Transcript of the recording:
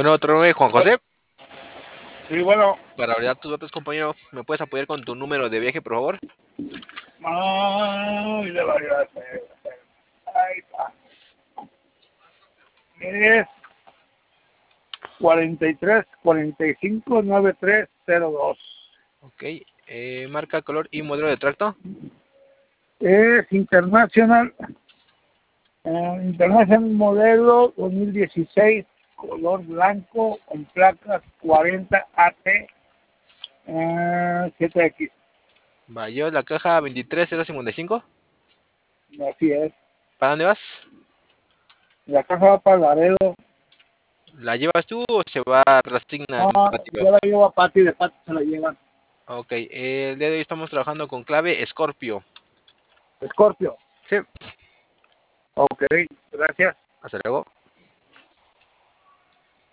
Bueno, otro nombre, Juan José. Sí, bueno. Para validar tus datos, compañero, ¿me puedes apoyar con tu número de viaje, por favor? Ay, le va a hacer. Ahí está. Es 43459302. Ok. Marca, color y modelo de tracto. Es International modelo 2016, color blanco, con placas 40AT 7X. Va, llevas la caja 23055. Así es. ¿Para dónde vas? La caja va para Laredo. ¿La llevas tú o se va a reasignar el patio? Yo la llevo a Pati, de Pati se la llevan. Ok, el día de hoy estamos trabajando con clave Scorpio. Scorpio. Sí. Ok, gracias. Hasta luego.